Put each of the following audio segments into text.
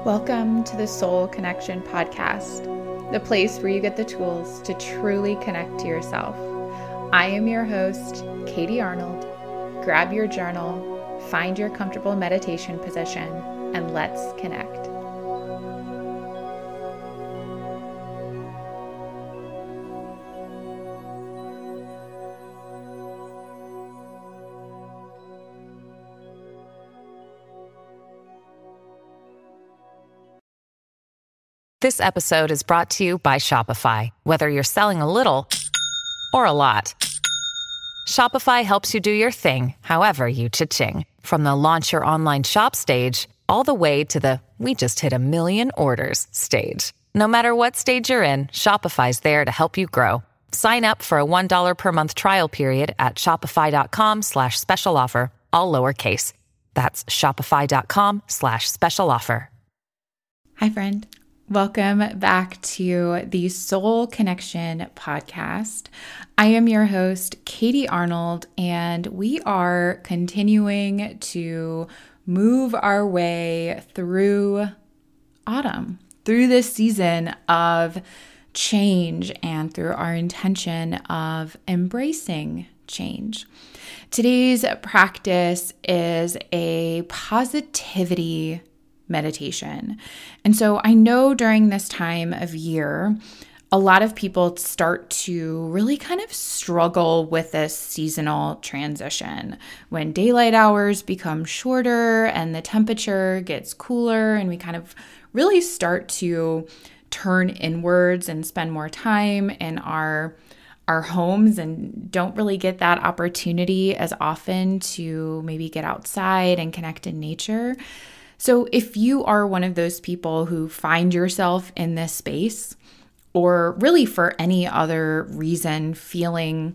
Welcome to the Soul Connection Podcast, the place where you get the tools to truly connect to yourself. I am your host, Katie Arnold. Grab your journal, find your comfortable meditation position, and let's connect. This episode is brought to you by Shopify. Whether you're selling a little or a lot, Shopify helps you do your thing, however you cha-ching. From the launch your online shop stage, all the way to the we just hit 1 million orders stage. No matter what stage you're in, Shopify's there to help you grow. Sign up for a $1 per month trial period at shopify.com/special offer, all lowercase. That's shopify.com/special offer. Hi, friend. Welcome back to the Soul Connection Podcast. I am your host, Katie Arnold, and we are continuing to move our way through autumn, through this season of change and through our intention of embracing change. Today's practice is a positivity meditation. And so I know during this time of year, a lot of people start to really kind of struggle with this seasonal transition when daylight hours become shorter and the temperature gets cooler, and we kind of really start to turn inwards and spend more time in our homes and don't really get that opportunity as often to maybe get outside and connect in nature. So if you are one of those people who find yourself in this space, or really for any other reason feeling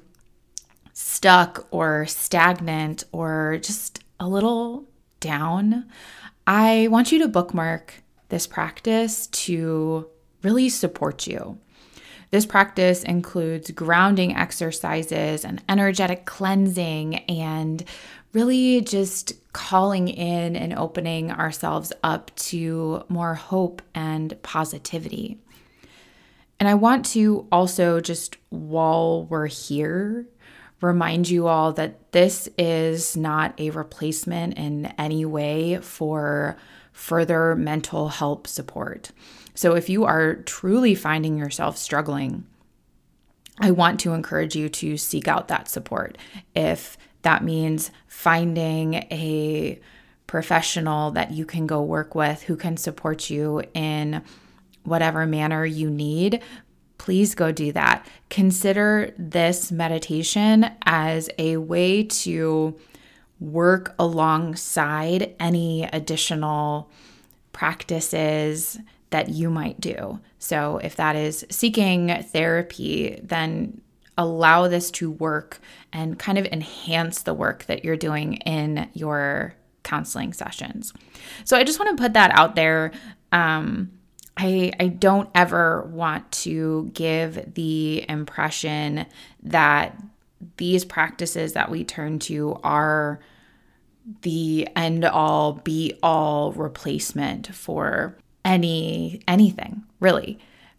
stuck or stagnant or just a little down, I want you to bookmark this practice to really support you. This practice includes grounding exercises and energetic cleansing and really just calling in and opening ourselves up to more hope and positivity. And I want to also, just while we're here, remind you all that this is not a replacement in any way for further mental health support. So if you are truly finding yourself struggling, I want to encourage you to seek out that support. If that means finding a professional that you can go work with who can support you in whatever manner you need, please go do that. Consider this meditation as a way to work alongside any additional practices that you might do. So if that is seeking therapy, then allow this to work and kind of enhance the work that you're doing in your counseling sessions. So I just want to put that out there. I don't ever want to give the impression that these practices that we turn to are the end-all, be-all replacement for anything, really.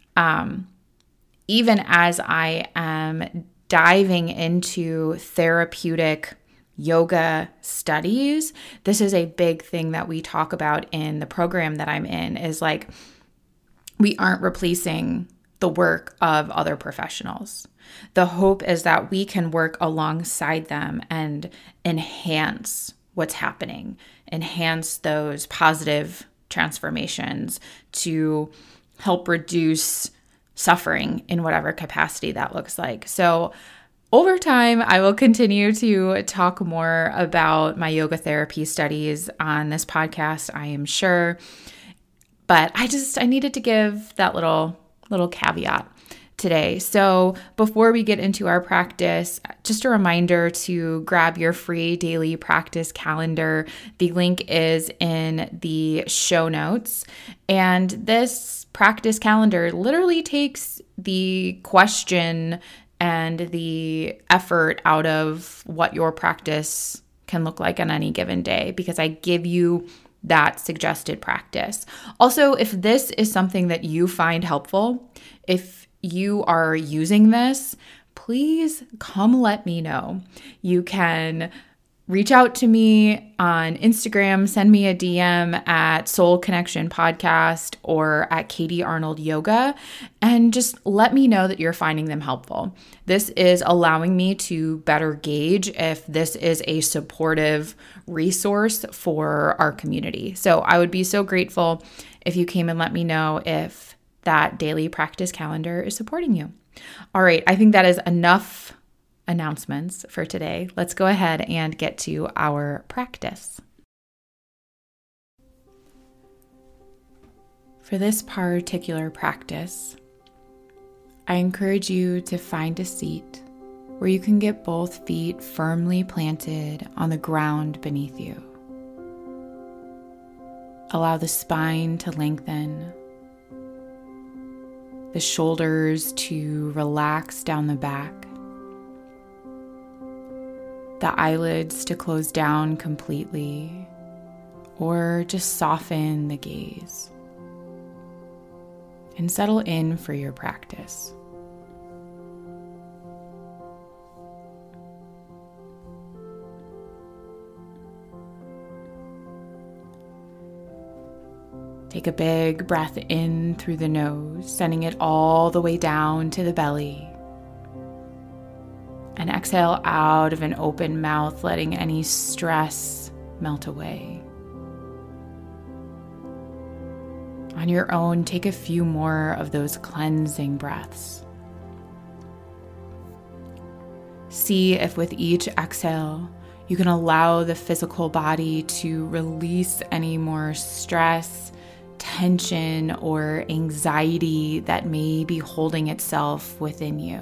Even as I am diving into therapeutic yoga studies, this is a big thing that we talk about in the program that I'm in, is like, we aren't replacing the work of other professionals. The hope is that we can work alongside them and enhance what's happening, enhance those positive transformations to help reduce suffering in whatever capacity that looks like. So over time, I will continue to talk more about my yoga therapy studies on this podcast, I am sure. But I needed to give that little caveat today. So before we get into our practice, just a reminder to grab your free daily practice calendar. The link is in the show notes. And this practice calendar literally takes the question and the effort out of what your practice can look like on any given day, because I give you that suggested practice. Also, if this is something that you find helpful, if you are using this, please come let me know. You can reach out to me on Instagram, send me a DM at Soul Connection Podcast or at Katie Arnold Yoga, and just let me know that you're finding them helpful. This is allowing me to better gauge if this is a supportive resource for our community. So I would be so grateful if you came and let me know if that daily practice calendar is supporting you. All right, I think that is enough announcements for today. Let's go ahead and get to our practice. For this particular practice, I encourage you to find a seat where you can get both feet firmly planted on the ground beneath you. Allow the spine to lengthen, the shoulders to relax down the back, the eyelids to close down completely, or just soften the gaze, and settle in for your practice. Take a big breath in through the nose, sending it all the way down to the belly. And exhale out of an open mouth, letting any stress melt away. On your own, take a few more of those cleansing breaths. See if with each exhale, you can allow the physical body to release any more stress, tension, or anxiety that may be holding itself within you.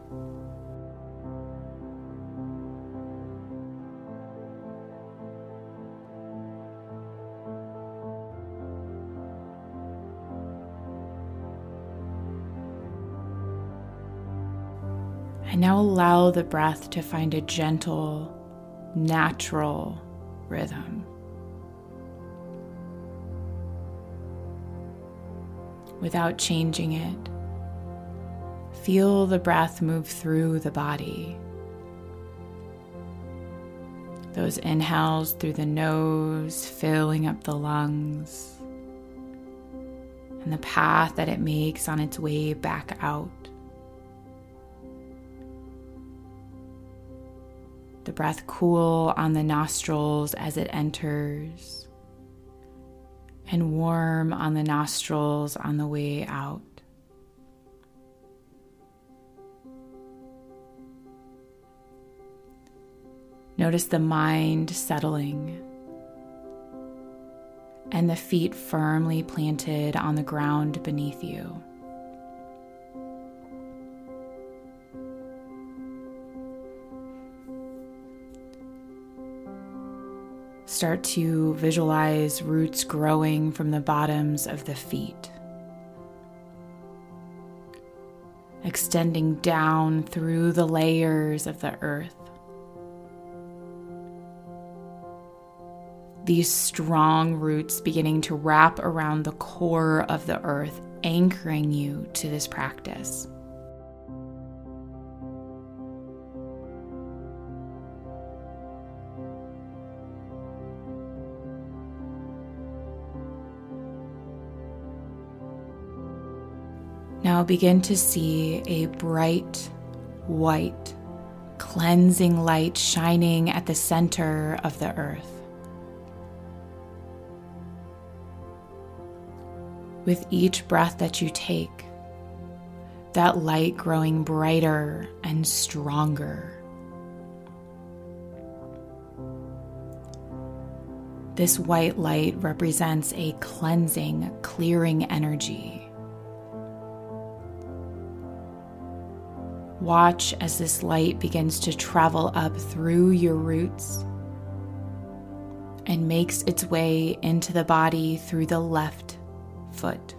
And now allow the breath to find a gentle, natural rhythm. Without changing it, feel the breath move through the body. Those inhales through the nose, filling up the lungs, and the path that it makes on its way back out. The breath cool on the nostrils as it enters, and warm on the nostrils on the way out. Notice the mind settling and the feet firmly planted on the ground beneath you. Start to visualize roots growing from the bottoms of the feet, extending down through the layers of the earth. These strong roots beginning to wrap around the core of the earth, anchoring you to this practice. Now begin to see a bright, white, cleansing light shining at the center of the earth. With each breath that you take, that light growing brighter and stronger. This white light represents a cleansing, clearing energy. Watch as this light begins to travel up through your roots and makes its way into the body through the left foot.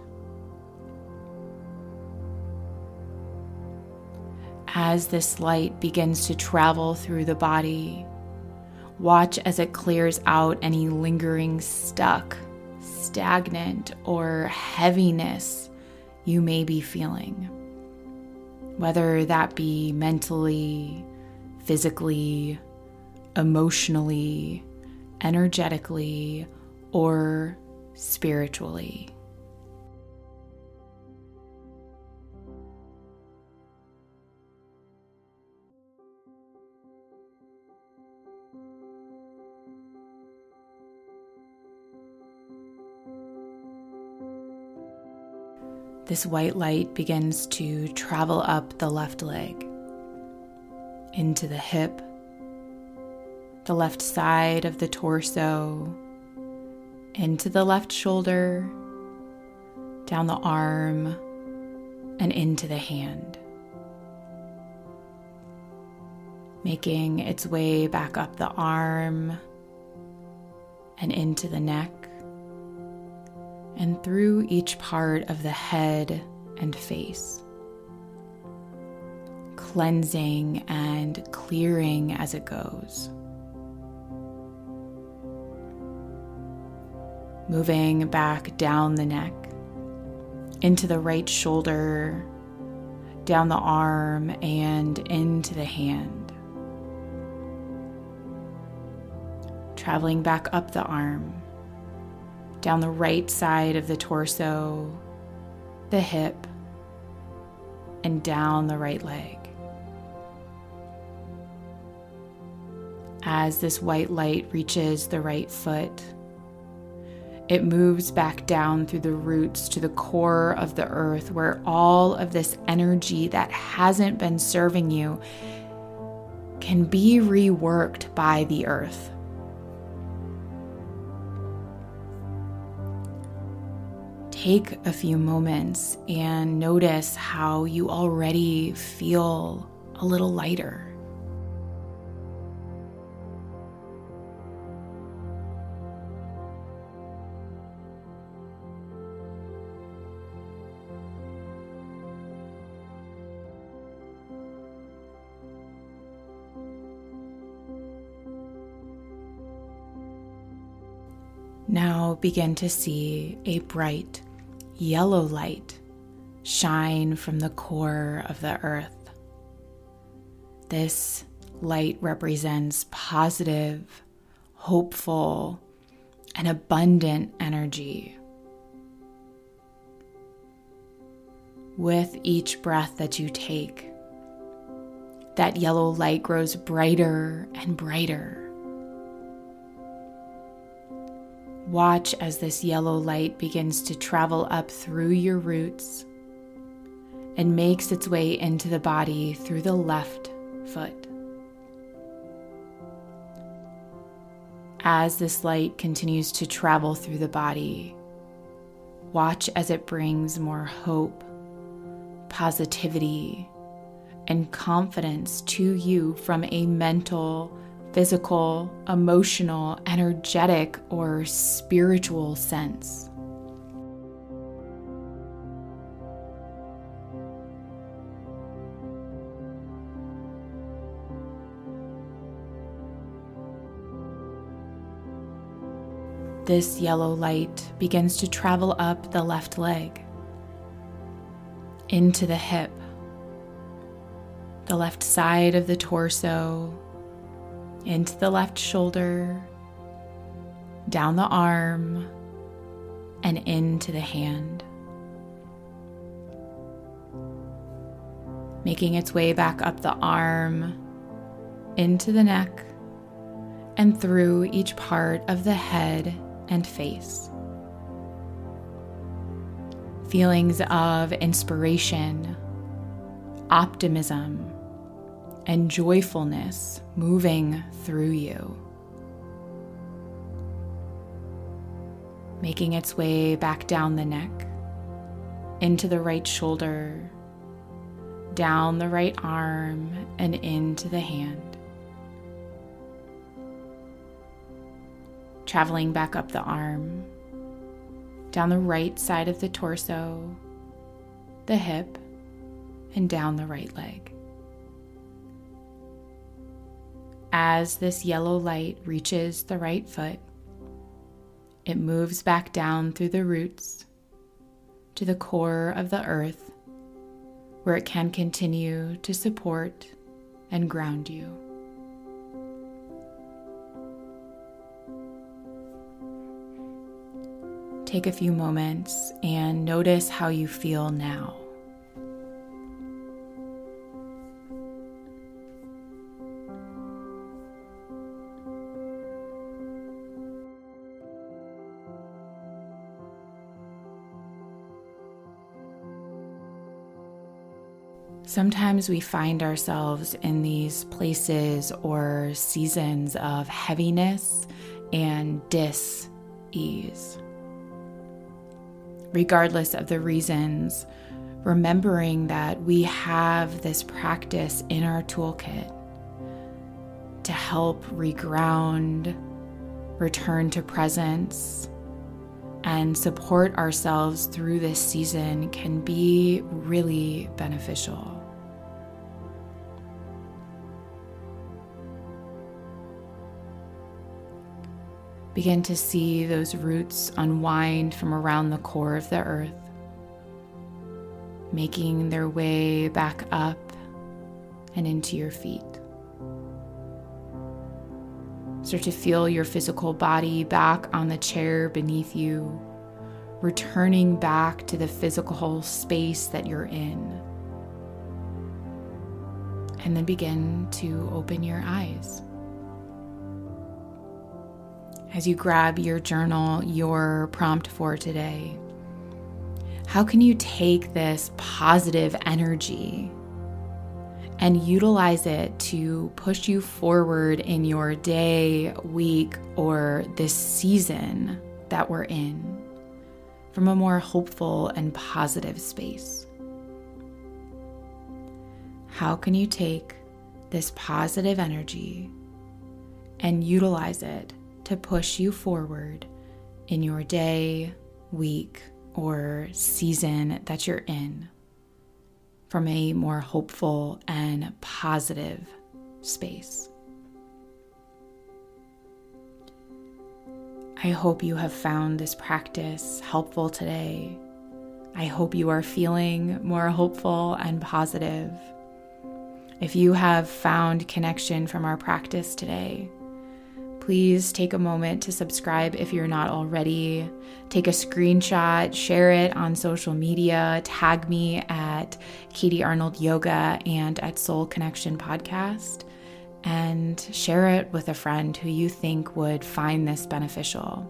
As this light begins to travel through the body, Watch as it clears out any lingering stuck, stagnant, or heaviness you may be feeling, whether that be mentally, physically, emotionally, energetically, or spiritually. This white light begins to travel up the left leg, into the hip, the left side of the torso, into the left shoulder, down the arm, and into the hand. Making its way back up the arm and into the neck, and through each part of the head and face, cleansing and clearing as it goes. Moving back down the neck, into the right shoulder, down the arm, and into the hand. Traveling back up the arm, down the right side of the torso, the hip, and down the right leg. As this white light reaches the right foot, it moves back down through the roots to the core of the earth, where all of this energy that hasn't been serving you can be reworked by the earth. Take a few moments and notice how you already feel a little lighter. Now begin to see a bright yellow light shine from the core of the earth. This light represents positive, hopeful, and abundant energy. With each breath that you take, that yellow light grows brighter and brighter. Watch as this yellow light begins to travel up through your roots and makes its way into the body through the left foot. As this light continues to travel through the body, watch as it brings more hope, positivity, and confidence to you from a mental, physical, emotional, energetic, or spiritual sense. This yellow light begins to travel up the left leg, into the hip, the left side of the torso, into the left shoulder, down the arm, and into the hand. Making its way back up the arm, into the neck, and through each part of the head and face. Feelings of inspiration, optimism, and joyfulness moving through you. Making its way back down the neck, into the right shoulder, down the right arm, and into the hand. Traveling back up the arm, down the right side of the torso, the hip, and down the right leg. as this yellow light reaches the right foot, it moves back down through the roots to the core of the earth, where it can continue to support and ground you. Take a few moments and notice how you feel now. Sometimes we find ourselves in these places or seasons of heaviness and dis-ease. Regardless of the reasons, remembering that we have this practice in our toolkit to help reground, return to presence, and support ourselves through this season can be really beneficial. Begin to see those roots unwind from around the core of the earth, making their way back up and into your feet. Start to feel your physical body back on the chair beneath you, returning back to the physical space that you're in. And then begin to open your eyes. As you grab your journal, your prompt for today, how can you take this positive energy and utilize it to push you forward in your day, week, or this season that we're in from a more hopeful and positive space? How can you take this positive energy and utilize it to push you forward in your day, week, or season that you're in from a more hopeful and positive space? I hope you have found this practice helpful today. I hope you are feeling more hopeful and positive. If you have found connection from our practice today, please take a moment to subscribe if you're not already. Take a screenshot, share it on social media, tag me at Katie Arnold Yoga and at Soul Connection Podcast, and share it with a friend who you think would find this beneficial.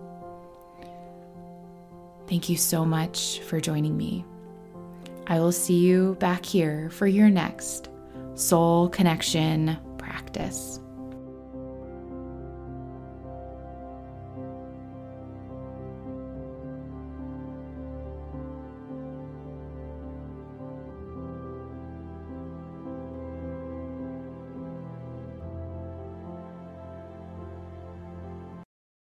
Thank you so much for joining me. I will see you back here for your next Soul Connection practice.